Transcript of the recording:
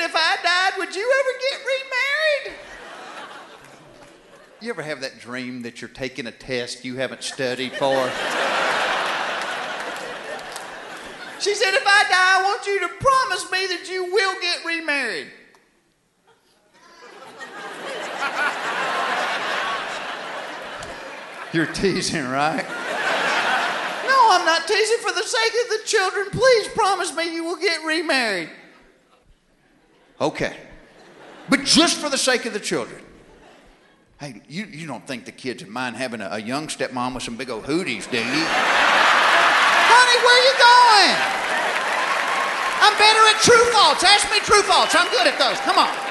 if I died, would you ever get remarried? You ever have that dream that you're taking a test you haven't studied for? She said, if I die, I want you to promise me that you will get remarried. You're teasing, right? No, I'm not teasing. For the sake of the children, please promise me you will get remarried. Okay. But just for the sake of the children. Hey, you don't think the kids would mind having a young stepmom with some big old hooties, do you? Honey, where you going? I'm better at true false. Ask me true false. I'm good at those. Come on.